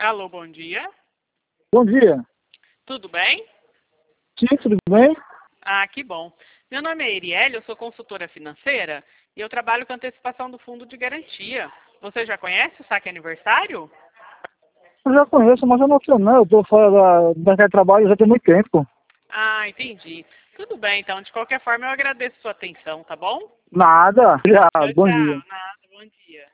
Alô, bom dia. Bom dia. Tudo bem? Sim, tudo bem? Ah, que bom. Meu nome é Erielle, eu sou consultora financeira e eu trabalho com antecipação do fundo de garantia. Você já conhece o saque aniversário? Eu já conheço, mas eu não sei não. Eu estou fora do mercado de trabalho já tem muito tempo. Ah, entendi. Tudo bem, então. De qualquer forma, eu agradeço sua atenção, tá bom? Nada. Já, Tchau, bom tchau. dia. Nada, bom dia.